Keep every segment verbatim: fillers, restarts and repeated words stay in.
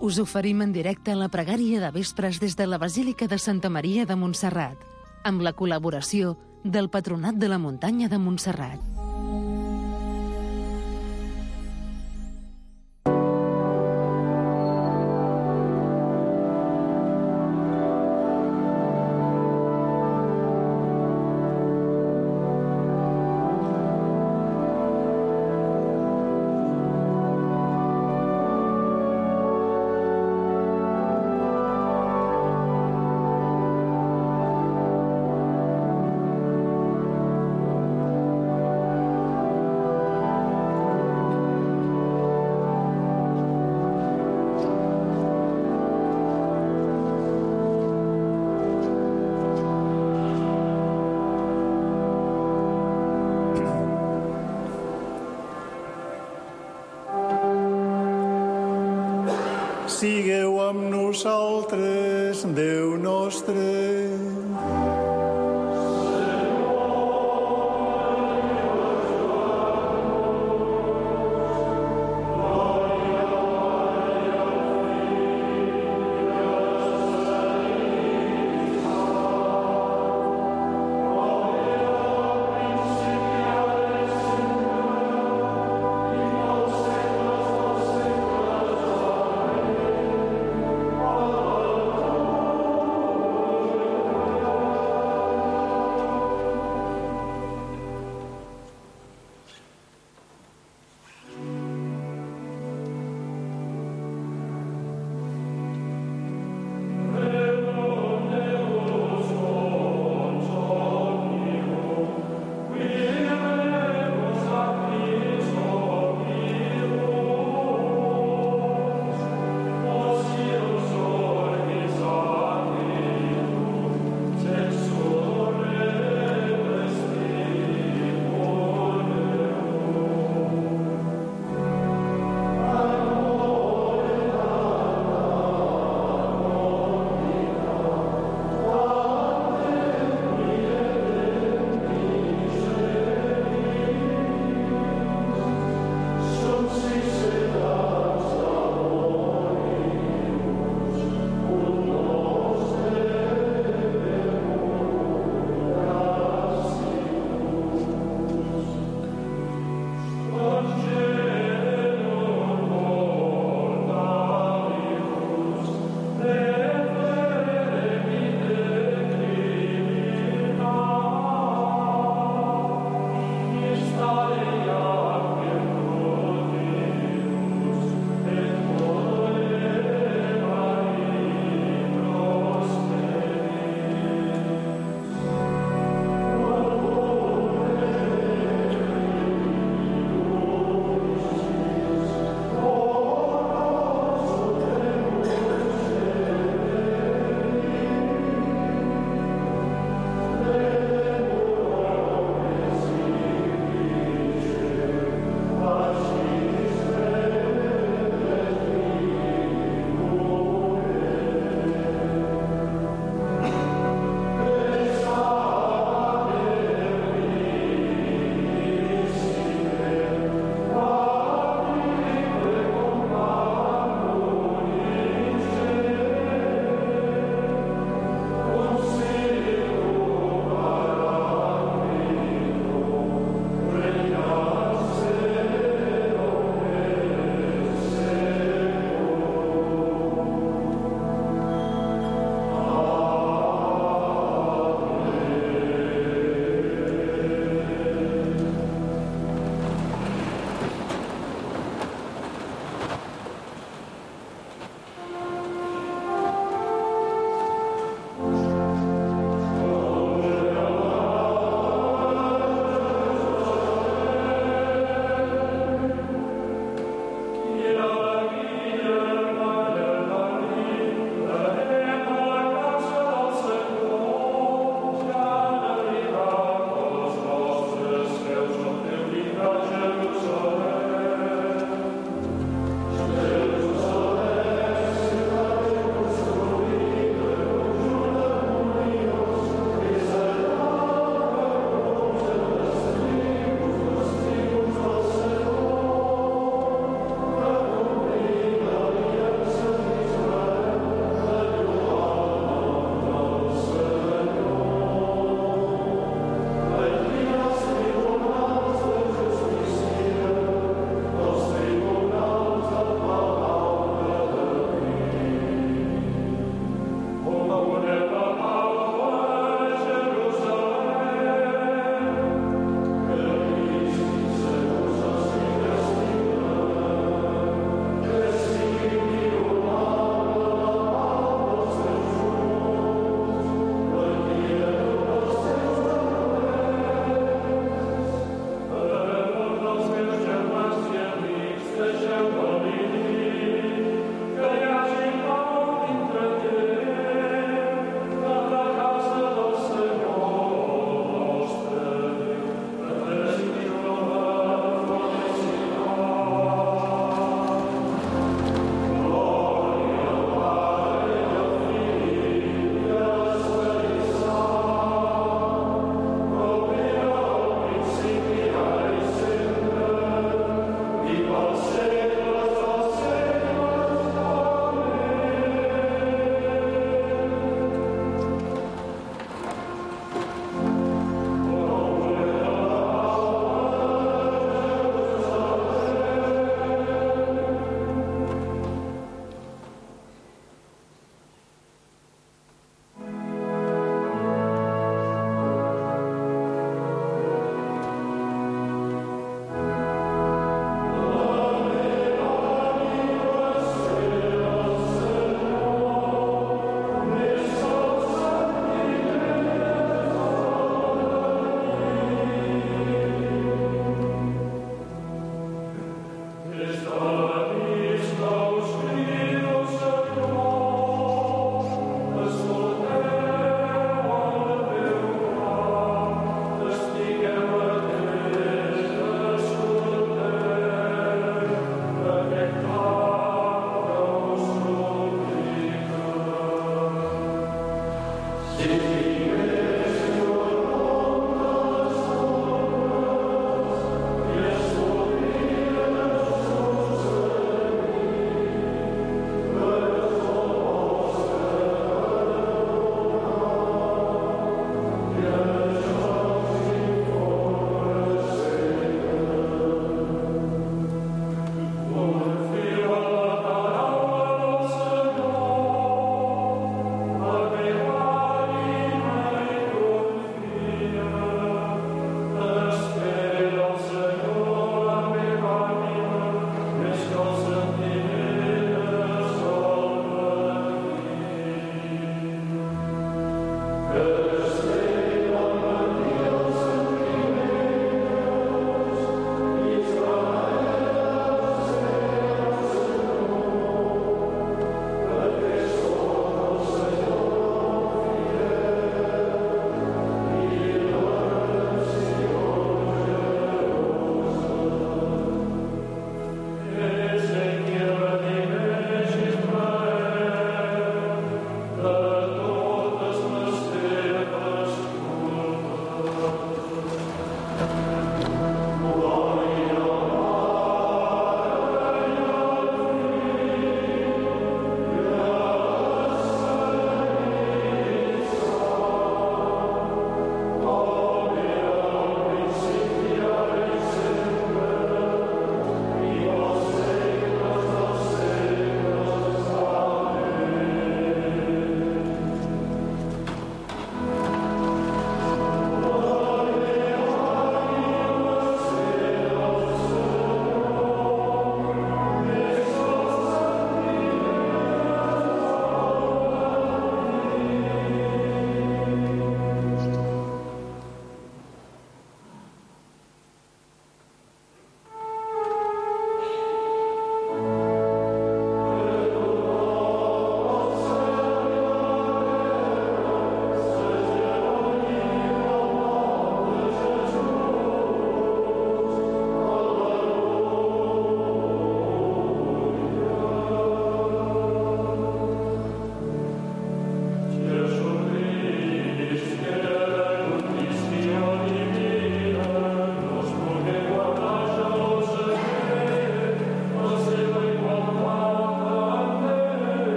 Us oferim en directe la pregària de vespres des de la Basílica de Santa Maria de Montserrat, amb la col·laboració del Patronat de la Muntanya de Montserrat. Sigueu amb nosaltres, Déu nostre.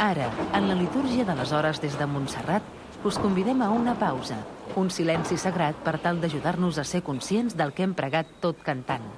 Ara, en la litúrgia de les hores des de Montserrat, us convidem a una pausa, un silenci sagrat per tal d'ajudar-nos a ser conscients del que hem pregat tot cantant.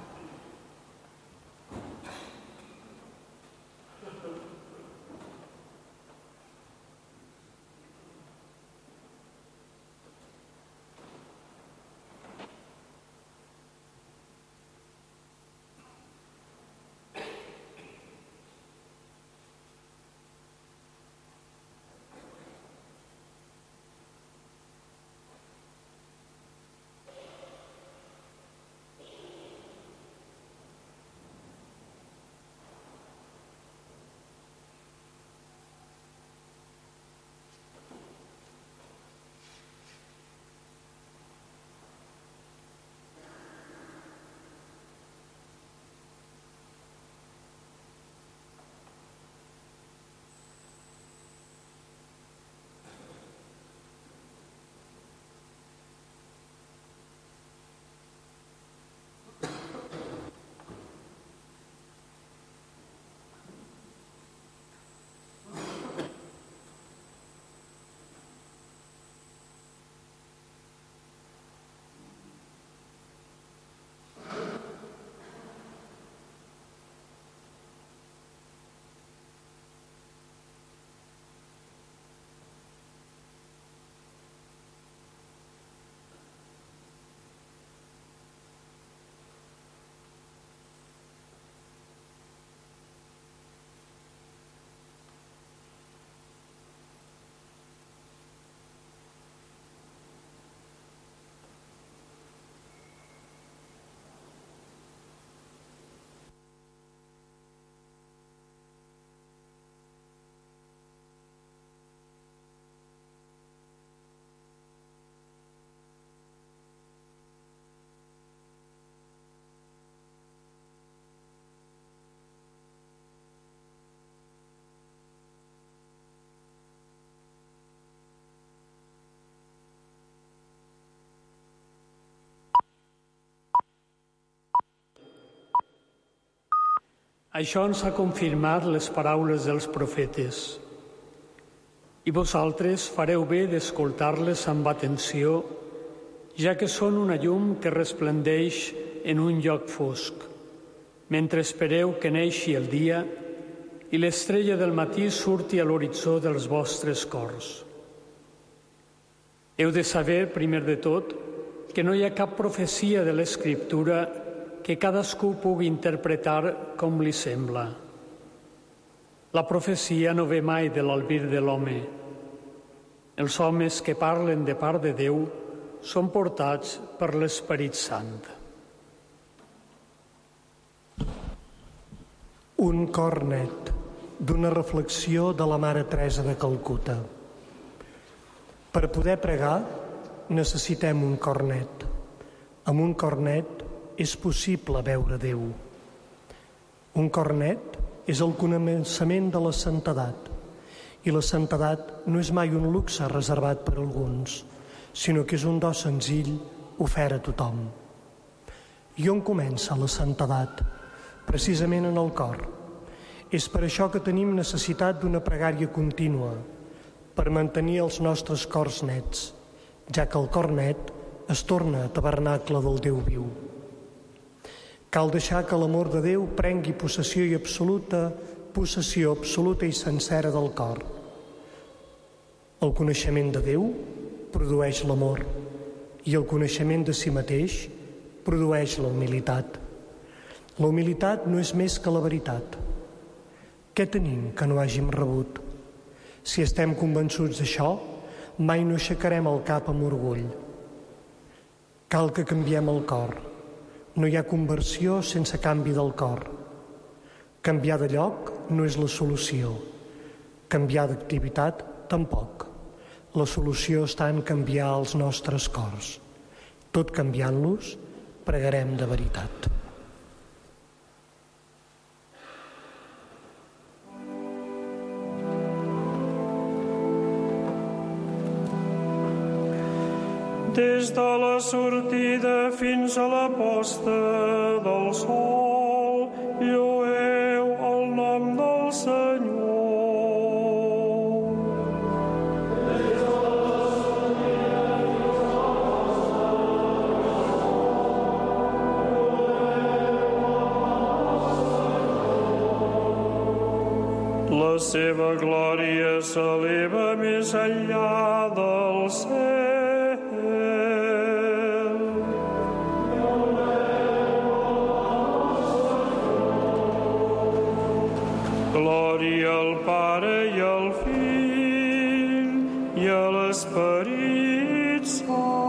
Això ens ha confirmat les paraules dels profetes. I vosaltres fareu bé d'escoltar-les amb atenció, ja que són una llum que resplendeix en un lloc fosc, mentre espereu que neixi el dia i l'estrella del matí surti a l'horitzó dels vostres cors. Heu de saber, primer de tot, que no hi ha cap profecia de l'Escriptura que cadascú pugui interpretar com li sembla. La profecia no ve mai de l'albir de l'home. Els homes que parlen de part de Déu són portats per l'Esperit Sant. Un cor net d'una reflexió de la Mare Teresa de Calcuta. Per poder pregar necessitem un cor net. Amb un cor net és possible veure Déu. Un cor net és el començament de la santedat, i la santedat no és mai un luxe reservat per alguns, sinó que és un do senzill ofert a tothom. I on comença la santedat? Precisament en el cor. És per això que tenim necessitat d'una pregària contínua, per mantenir els nostres cors nets, ja que el cor net es torna a tabernacle del Déu viu. Cal deixar que l'amor de Déu prengui possessió i absoluta, possessió absoluta i sencera del cor. El coneixement de Déu produeix l'amor i el coneixement de si mateix produeix la humilitat. La humilitat no és més que la veritat. Què tenim que no hàgim rebut? Si estem convençuts d'això, mai no aixecarem el cap amb orgull. Cal que canviem el cor. No hi ha conversió sense canvi del cor. Canviar de lloc no és la solució. Canviar d'activitat tampoc. La solució està en canviar els nostres cors. Tot canviant-los, pregarem de veritat. Des de la sortida fins a la posta del sol, llueu el nom del Senyor. La seva glòria s'eleva més enllà del cel. Glòria al Pare i al Fill i a l'Esperit Sant.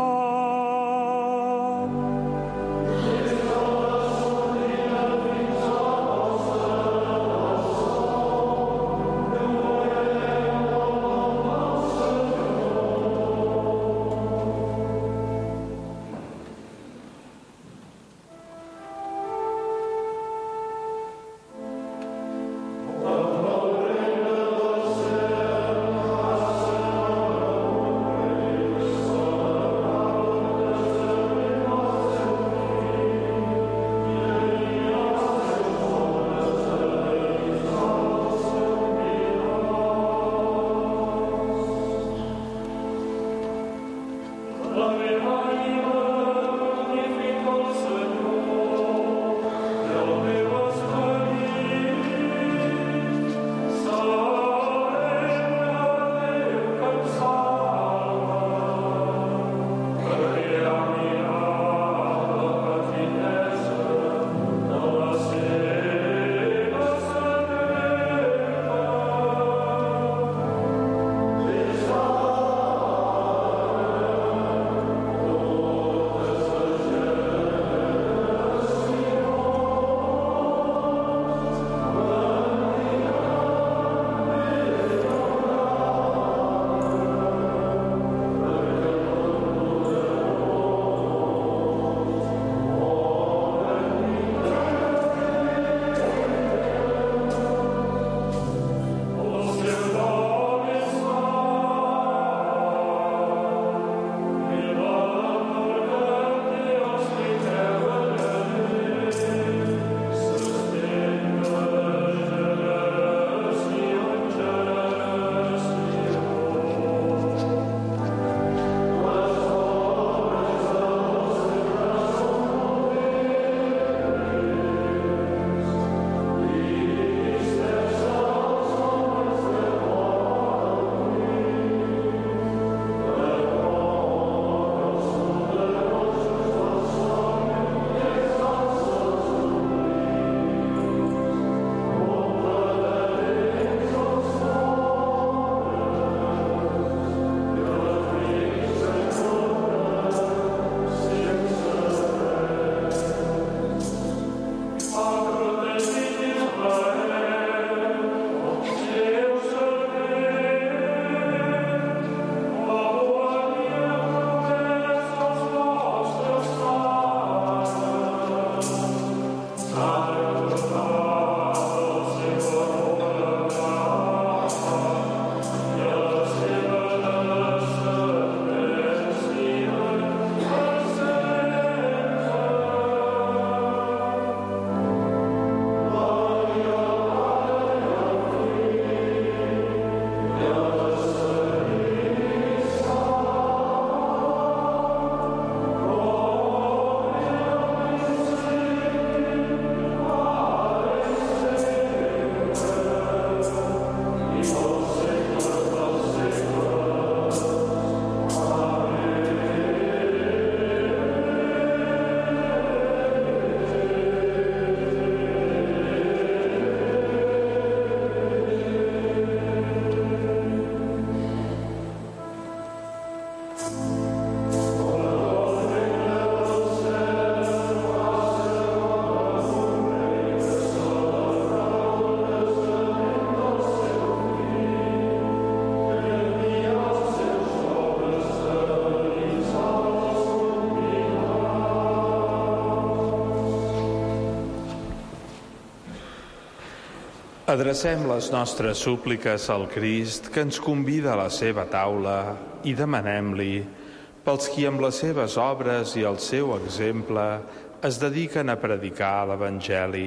Adrecem les nostres súpliques al Crist que ens convida a la seva taula i demanem-li pels qui amb les seves obres i el seu exemple es dediquen a predicar l'Evangeli.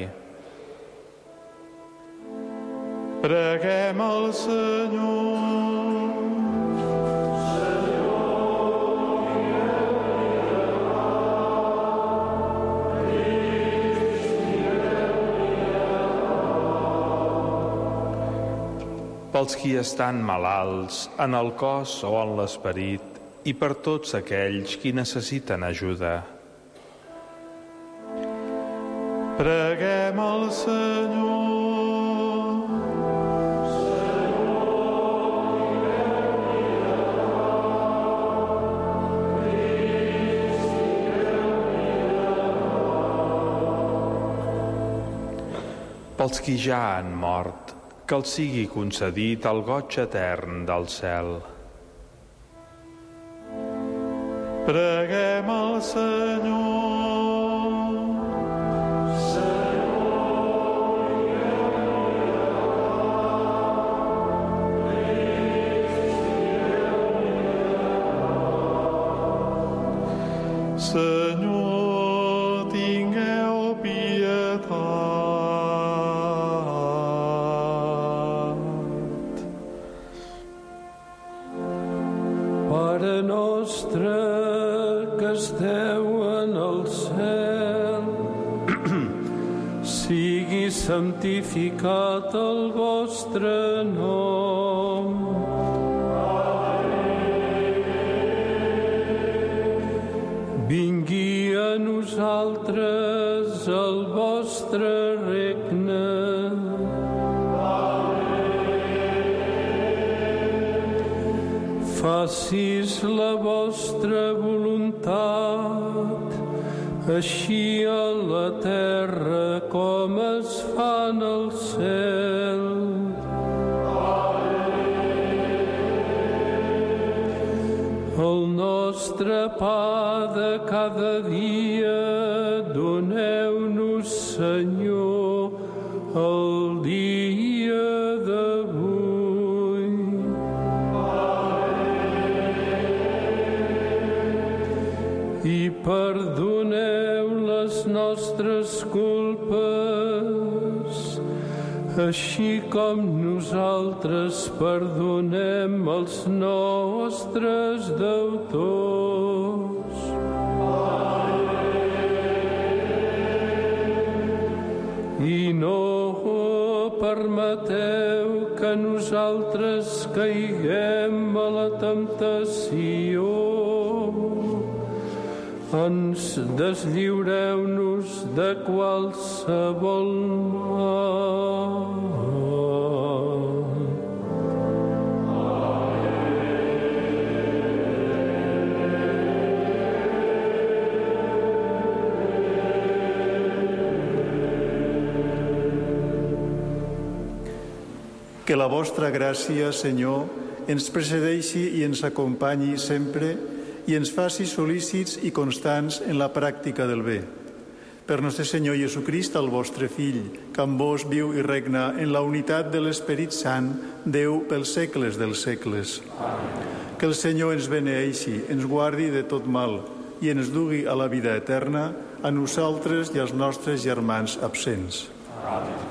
Preguem al Senyor. pels qui estan malalts, en el cos o en l'esperit, i per tots aquells qui necessiten ajuda. Preguem al Senyor. Pels qui ja han mort, que els sigui concedit el goig etern del cel. Preguem al Senyor. Senyor, tingueu pietat. Pare nostre que esteu en el cel, sigui santificat el vostre nom. Vingui a nosaltres el vostre regne. Facis la vostra voluntat, així a la terra com es fa en el cel. El nostre pa de cada dia doneu-nos, Senyor, el dia d'avui. I perdoneu les nostres culpes, així com nosaltres perdonem els nostres deutors. I no permeteu que nosaltres caiguem a la temptació. Ens deslliureu-nos de qualsevol mal. Que la vostra gràcia, Senyor, ens precedeixi i ens acompanyi sempre i ens faci solícits i constants en la pràctica del bé. Per nostre Senyor Jesucrist, el vostre Fill, que amb vos viu i regna en la unitat de l'Esperit Sant, Déu pels segles dels segles. Amen. Que el Senyor ens beneeixi, ens guardi de tot mal i ens dugui a la vida eterna, a nosaltres i als nostres germans absents. Amen.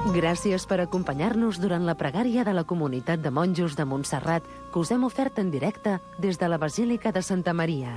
Gràcies per acompanyar-nos durant la pregària de la Comunitat de Monjos de Montserrat que us hem ofert en directe des de la Basílica de Santa Maria.